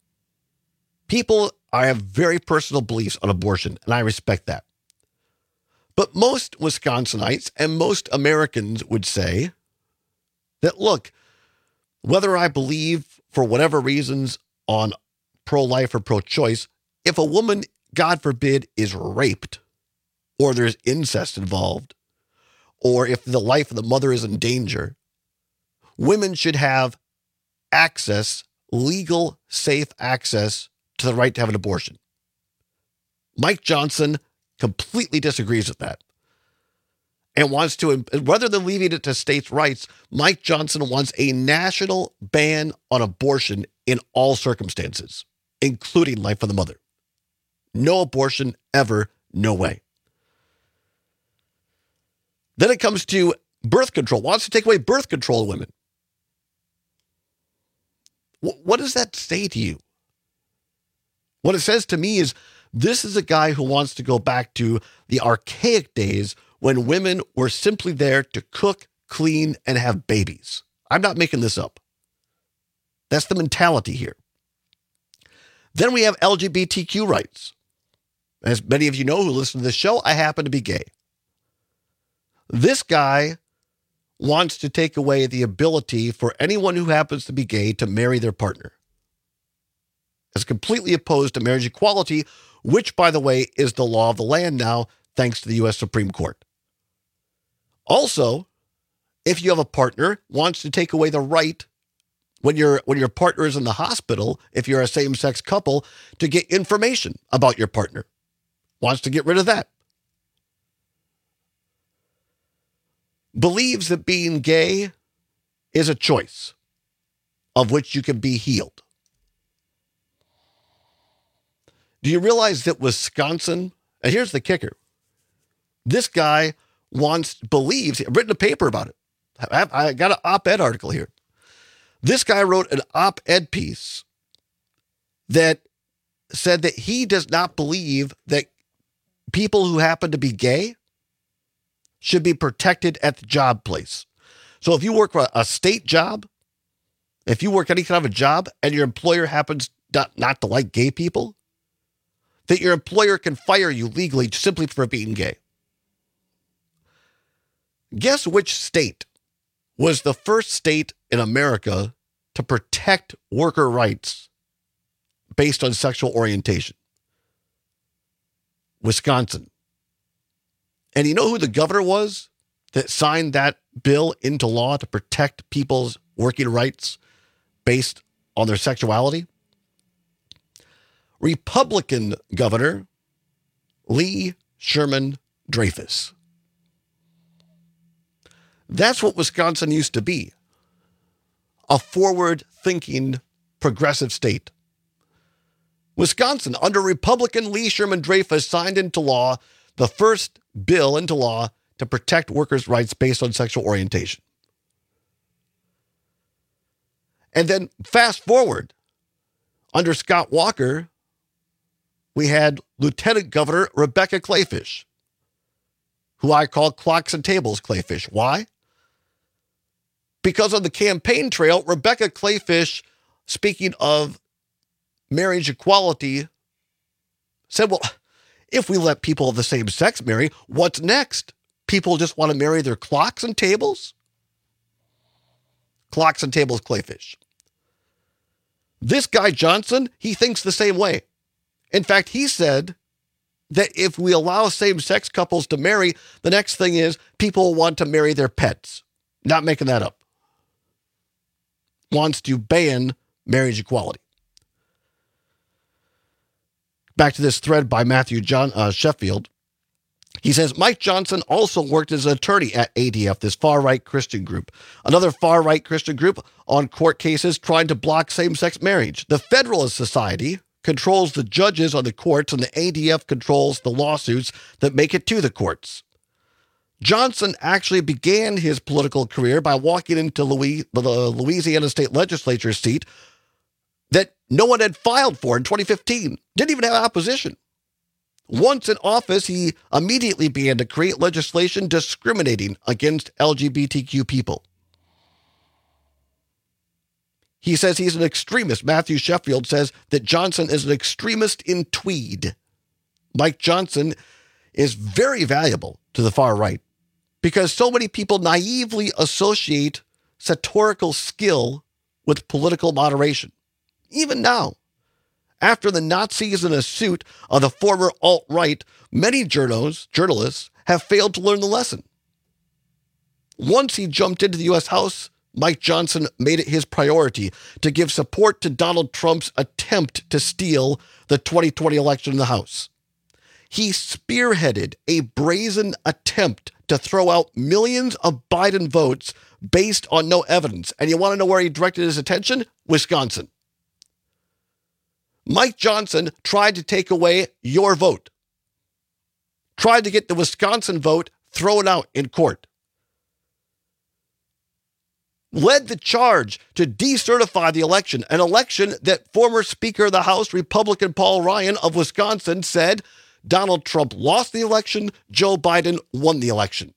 People have very personal beliefs on abortion, and I respect that. But most Wisconsinites and most Americans would say that, look, whether I believe for whatever reasons on pro-life or pro-choice, if a woman, God forbid, is raped, or there's incest involved, or if the life of the mother is in danger, women should have access, legal, safe access to the right to have an abortion. Mike Johnson completely disagrees with that and wants to, rather than leaving it to states' rights, Mike Johnson wants a national ban on abortion in all circumstances, including life of the mother. No abortion ever, no way. Then it comes to birth control, wants to take away birth control of women. What does that say to you? What it says to me is this is a guy who wants to go back to the archaic days when women were simply there to cook, clean, and have babies. I'm not making this up. That's the mentality here. Then we have LGBTQ rights. As many of you know who listen to this show, I happen to be gay. This guy wants to take away the ability for anyone who happens to be gay to marry their partner. It's completely opposed to marriage equality, which, by the way, is the law of the land now, thanks to the U.S. Supreme Court. Also, if you have a partner, wants to take away the right when your partner is in the hospital, if you're a same-sex couple, to get information about your partner. Wants to get rid of that. believes that being gay is a choice of which you can be healed. Do you realize that Wisconsin, and here's the kicker, this guy believes, I've written a paper about it. I got an op-ed article here. This guy wrote an op-ed piece that said that he does not believe that people who happen to be gay should be protected at the job place. So if you work for a state job, if you work any kind of a job and your employer happens not to like gay people, that your employer can fire you legally simply for being gay. Guess which state was the first state in America to protect worker rights based on sexual orientation? Wisconsin. And you know who the governor was that signed that bill into law to protect people's working rights based on their sexuality? Republican Governor Lee Sherman Dreyfus. That's what Wisconsin used to be. A forward-thinking, progressive state. Wisconsin, under Republican Lee Sherman Dreyfus, signed into law the first bill into law to protect workers' rights based on sexual orientation. And then fast forward, under Scott Walker, we had Lieutenant Governor Rebecca Kleefisch, who I call clocks and tables Kleefisch. Why? Because on the campaign trail, Rebecca Kleefisch, speaking of marriage equality, said, well, if we let people of the same sex marry, what's next? People just want to marry their clocks and tables? Clocks and tables Kleefisch. This guy Johnson, he thinks the same way. In fact, he said that if we allow same-sex couples to marry, the next thing is people want to marry their pets. Not making that up. Wants to ban marriage equality. Back to this thread by Matthew Sheffield. He says, Mike Johnson also worked as an attorney at ADF, this far-right Christian group. Another far-right Christian group on court cases trying to block same-sex marriage. The Federalist Society controls the judges on the courts, and the ADF controls the lawsuits that make it to the courts. Johnson actually began his political career by walking into the Louisiana State Legislature seat that no one had filed for in 2015. Didn't even have opposition. Once in office, he immediately began to create legislation discriminating against LGBTQ people. He says he's an extremist. Matthew Sheffield says that Johnson is an extremist in tweed. Mike Johnson is very valuable to the far right because so many people naively associate satirical skill with political moderation. Even now, after the Nazis in a suit of the former alt-right, many journalists have failed to learn the lesson. Once he jumped into the U.S. House, Mike Johnson made it his priority to give support to Donald Trump's attempt to steal the 2020 election in the House. He spearheaded a brazen attempt to throw out millions of Biden votes based on no evidence. And you want to know where he directed his attention? Wisconsin. Mike Johnson tried to take away your vote. Tried to get the Wisconsin vote thrown out in court. Led the charge to decertify the election, an election that former Speaker of the House, Republican Paul Ryan of Wisconsin, said Donald Trump lost the election, Joe Biden won the election.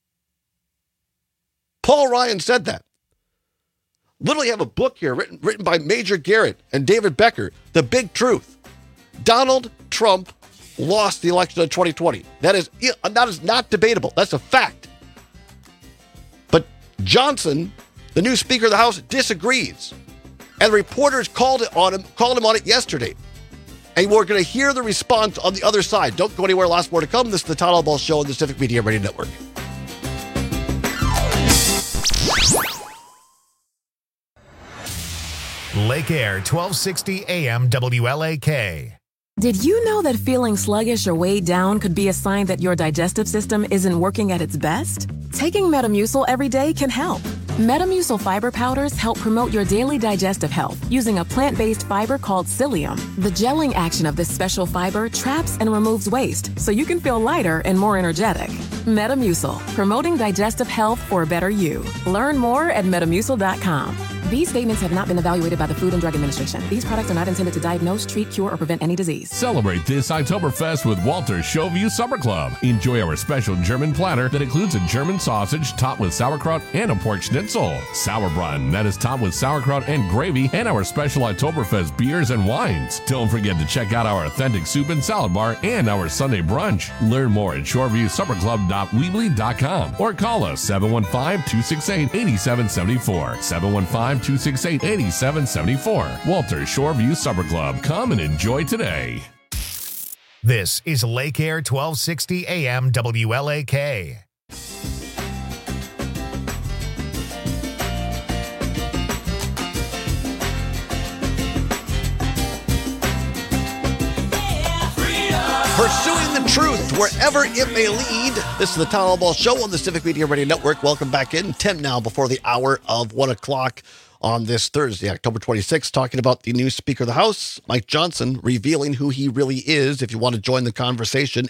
Paul Ryan said that. Literally have a book here written by Major Garrett and David Becker, The Big Truth. Donald Trump lost the election of 2020. That is not debatable. That's a fact. But Johnson, the new Speaker of the House, disagrees. And reporters called him on it yesterday. And we're going to hear the response on the other side. Don't go anywhere. Lots more to come. This is the Todd Albaugh Show on the Civic Media Radio Network. Lake Air, 1260 AM WLAK. Did you know that feeling sluggish or weighed down could be a sign that your digestive system isn't working at its best? Taking Metamucil every day can help. Metamucil fiber powders help promote your daily digestive health using a plant-based fiber called psyllium. The gelling action of this special fiber traps and removes waste, so you can feel lighter and more energetic. Metamucil, promoting digestive health for a better you. Learn more at metamucil.com. These statements have not been evaluated by the Food and Drug Administration. These products are not intended to diagnose, treat, cure, or prevent any disease. Celebrate this Oktoberfest with Walter's Showview Supper Club. Enjoy our special German platter that includes a German sausage topped with sauerkraut and a pork schnitzel. Sauerbraten that is topped with sauerkraut and gravy, and our special Oktoberfest beers and wines. Don't forget to check out our authentic soup and salad bar and our Sunday brunch. Learn more at shoreviewsupperclub.weebly.com or call us 715-268-8774. 715-268-8774. Walter's Shoreview Supper Club. Come and enjoy today. This is Lake Air 1260 AM WLAK. Pursuing the truth wherever it may lead. This is the Town Hall Ball Show on the Civic Media Radio Network. Welcome back in. 10 now before the hour of 1 o'clock on this Thursday, October 26th, talking about the new Speaker of the House, Mike Johnson, revealing who he really is. If you want to join the conversation,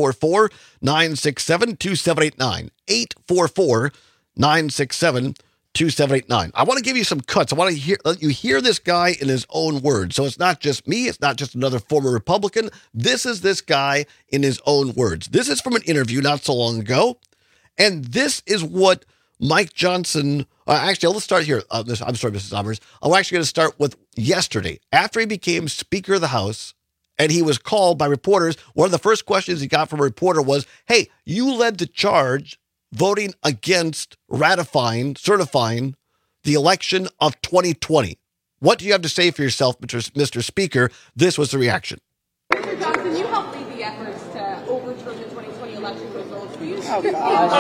844-967-2789. 844-967-2789. I want to give you some cuts. I want to let you hear this guy in his own words. So it's not just me. It's not just another former Republican. This is this guy in his own words. This is from an interview not so long ago. And this is what Mike Johnson, actually, let's start here. I'm sorry, Mrs. Sommers. I'm actually going to start with yesterday. After he became Speaker of the House and he was called by reporters, one of the first questions he got from a reporter was, hey, you led the charge voting against certifying the election of 2020. What do you have to say for yourself, Mr. Speaker? This was the reaction. Mr. Johnson, you helped lead the efforts to overturn the 2020 election results. Will you Next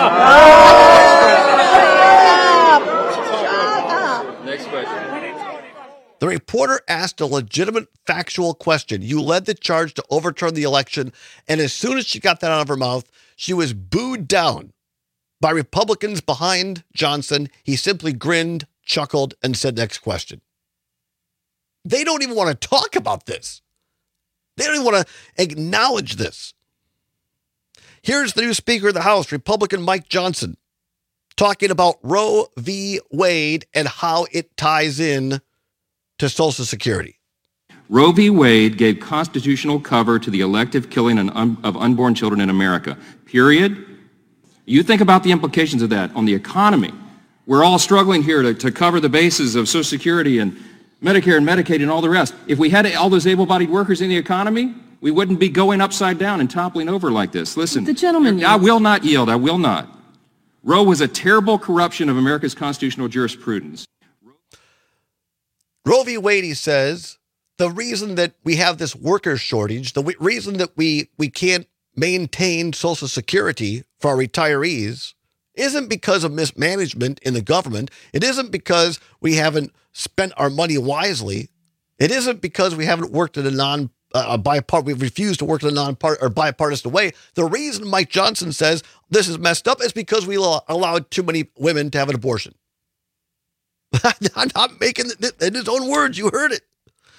question. The reporter asked a legitimate factual question. You led the charge to overturn the election, and as soon as she got that out of her mouth, she was booed down by Republicans behind Johnson. He simply grinned, chuckled, and said, next question. They don't even want to talk about this. They don't even want to acknowledge this. Here's the new Speaker of the House, Republican Mike Johnson, talking about Roe v. Wade and how it ties in to Social Security. Roe v. Wade gave constitutional cover to the elective killing of unborn children in America, period. You think about the implications of that on the economy. We're all struggling here to cover the bases of Social Security and Medicare and Medicaid and all the rest. If we had all those able-bodied workers in the economy, we wouldn't be going upside down and toppling over like this. Listen, the gentleman, I will not yield. I will not. Roe was a terrible corruption of America's constitutional jurisprudence. Roe v. Wade, he says, the reason that we have this worker shortage, the reason that we can't maintain Social Security for our retirees isn't because of mismanagement in the government. It isn't because we haven't spent our money wisely. It isn't because we haven't worked in a we've refused to work in a bipartisan way. The reason Mike Johnson says this is messed up is because we allowed too many women to have an abortion. I'm not making it in his own words. You heard it.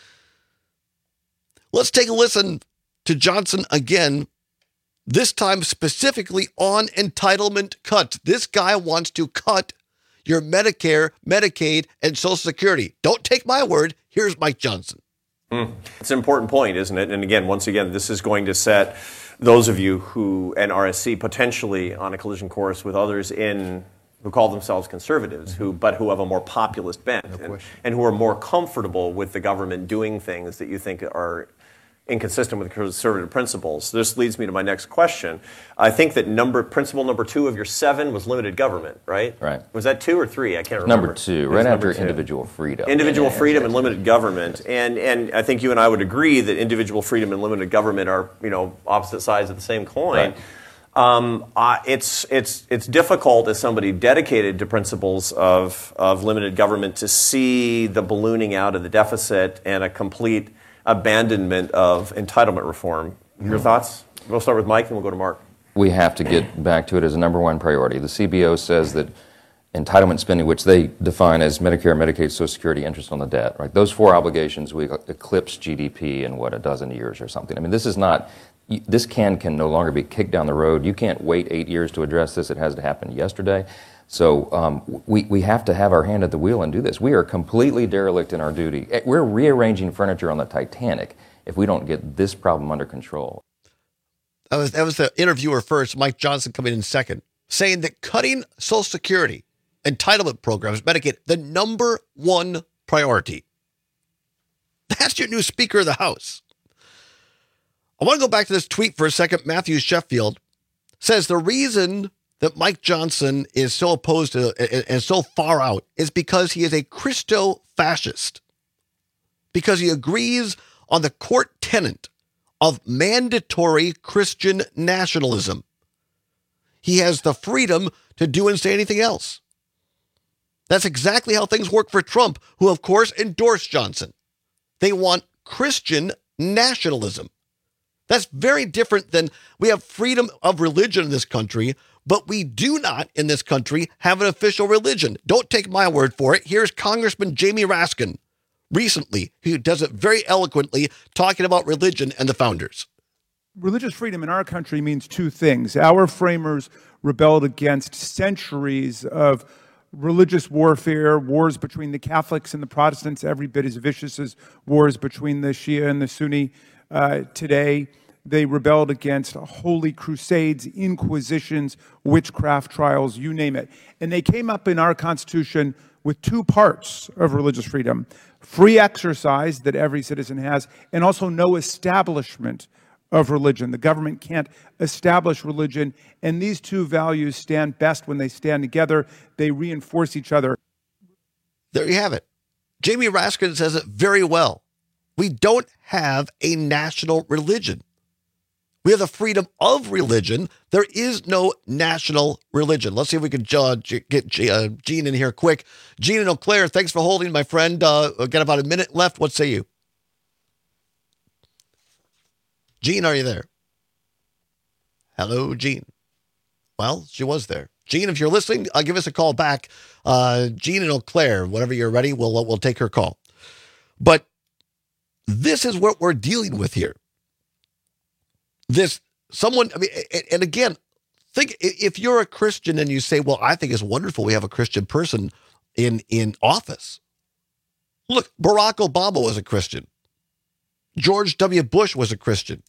Let's take a listen to Johnson again, this time specifically on entitlement cuts. This guy wants to cut your Medicare, Medicaid, and Social Security. Don't take my word. Here's Mike Johnson. It's an important point, isn't it? And again, once again, this is going to set those of you who, and RSC, potentially on a collision course with others who call themselves conservatives, who have a more populist bent, and who are more comfortable with the government doing things that you think are inconsistent with conservative principles. This leads me to my next question. I think that principle number 2 of your 7 was limited government, right? Right. Was that 2 or 3? I can't remember. Number 2, right after individual freedom. Individual freedom and limited government. And I think you and I would agree that individual freedom and limited government are, opposite sides of the same coin. Right. It's difficult as somebody dedicated to principles of limited government to see the ballooning out of the deficit and a complete abandonment of entitlement reform. Your thoughts? We'll start with Mike, and we'll go to Mark. we have to get back to it as a number one priority. The CBO says that entitlement spending, which they define as Medicare, Medicaid, Social Security, interest on the debt, right? Those four obligations will eclipse GDP in, a dozen years or something. I mean, this can no longer be kicked down the road. You can't wait 8 years to address this. It has to happen yesterday. So we have to have our hand at the wheel and do this. We are completely derelict in our duty. We're rearranging furniture on the Titanic if we don't get this problem under control. That was the interviewer first, Mike Johnson coming in second, saying that cutting Social Security, entitlement programs, Medicaid, the number one priority. That's your new Speaker of the House. I want to go back to this tweet for a second. Matthew Sheffield says the reason that Mike Johnson is so opposed to and so far out is because he is a Christo-fascist, because he agrees on the court tenet of mandatory Christian nationalism. He has the freedom to do and say anything else. That's exactly how things work for Trump, who, of course, endorsed Johnson. They want Christian nationalism. That's very different than we have freedom of religion in this country, but we do not in this country have an official religion. Don't take my word for it. Here's Congressman Jamie Raskin recently, who does it very eloquently, talking about religion and the founders. Religious freedom in our country means two things. Our framers rebelled against centuries of religious warfare, wars between the Catholics and the Protestants, every bit as vicious as wars between the Shia and the Sunni today. They rebelled against holy crusades, inquisitions, witchcraft trials, you name it. And they came up in our Constitution with two parts of religious freedom: free exercise that every citizen has, and also no establishment of religion. The government can't establish religion, and these two values stand best when they stand together. They reinforce each other. There you have it. Jamie Raskin says it very well. We don't have a national religion. We have the freedom of religion. There is no national religion. Let's see if we can get Gene in here quick. Gene in Eau Claire, thanks for holding, my friend. Got about a minute left. What say you? Gene, are you there? Hello, Gene. Well, she was there. Gene, if you're listening, give us a call back. Gene in Eau Claire, whenever you're ready, we'll take her call. But this is what we're dealing with here. And again, think if you're a Christian and you say, well, I think it's wonderful we have a Christian person in office. Look, Barack Obama was a Christian. George W. Bush was a Christian.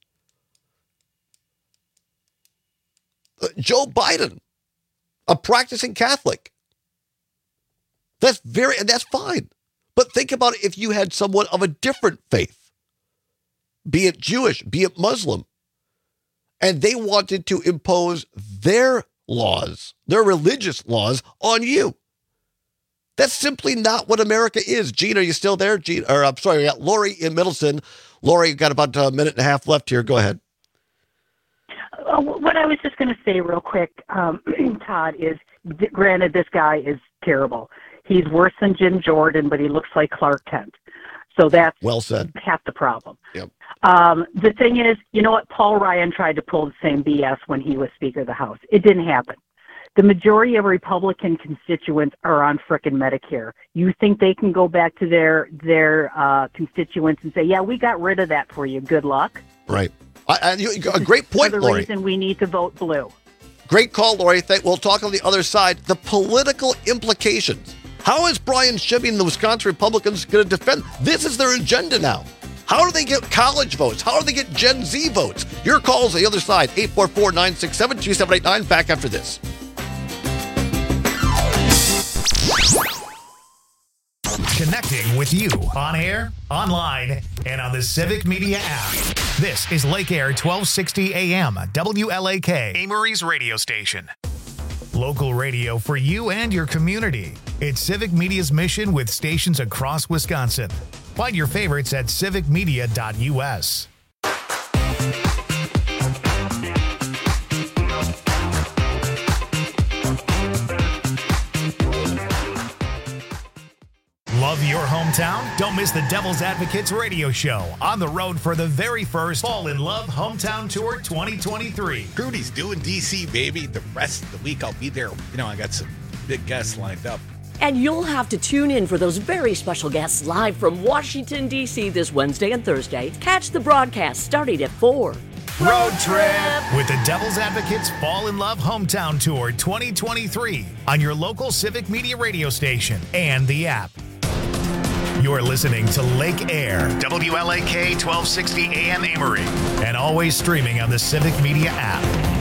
Joe Biden, a practicing Catholic. That's fine. But think about it if you had someone of a different faith, be it Jewish, be it Muslim, and they wanted to impose their laws, their religious laws on you. That's simply not what America is. Gene, are you still there? I'm sorry, we got Lori in Middleton. Lori, you've got about a minute and a half left here. Go ahead. What I was just going to say real quick, Todd, is granted this guy is terrible. He's worse than Jim Jordan, but he looks like Clark Kent. So that's well said. Half the problem. Yep. The thing is, you know what? Paul Ryan tried to pull the same BS when he was Speaker of the House. It didn't happen. The majority of Republican constituents are on frickin' Medicare. You think they can go back to their constituents and say, yeah, we got rid of that for you. Good luck. Right. A great point, Lori. The reason we need to vote blue. Great call, Lori. We'll talk on the other side. The political implications. How is Brian Shibby and the Wisconsin Republicans going to defend? This is their agenda now. How do they get college votes? How do they get Gen Z votes? Your calls on the other side, 844-967-2789. Back after this. Connecting with you on air, online, and on the Civic Media app. This is Lake Air 1260 AM, WLAK, Amory's radio station. Local radio for you and your community. It's Civic Media's mission with stations across Wisconsin. Find your favorites at civicmedia.us. Love your hometown? Don't miss the Devil's Advocates radio show on the road for the very first Fall in Love Hometown Tour 2023. Rudy's doing DC, baby. The rest of the week I'll be there. You know, I got some big guests lined up. And you'll have to tune in for those very special guests live from Washington, D.C. this Wednesday and Thursday. Catch the broadcast starting at 4. Road trip with the Devil's Advocates Fall in Love Hometown Tour 2023 on your local Civic Media radio station and the app. You're listening to Lake Air, WLAK 1260 AM Amory, and always streaming on the Civic Media app.